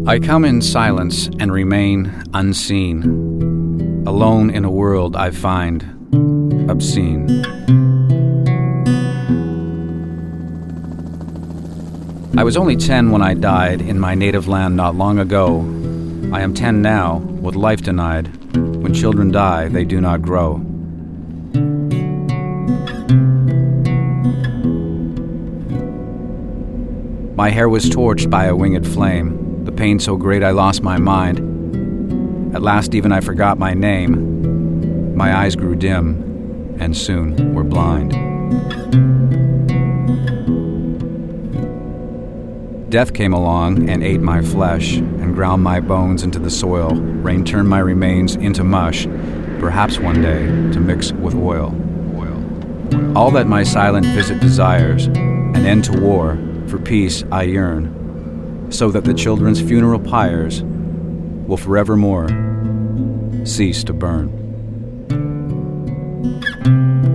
I come in silence and remain unseen, alone in a world I find obscene. I was only 10 when I died in my native land not long ago. I am 10 now, with life denied. When children die, they do not grow. My hair was torched by a winged flame. The pain so great I lost my mind. At last even I forgot my name. My eyes grew dim, and soon were blind. Death came along and ate my flesh, and ground my bones into the soil. Rain turned my remains into mush, perhaps one day to mix with oil. All that my silent visit desires, an end to war, for peace I yearn, so that the children's funeral pyres will forevermore cease to burn.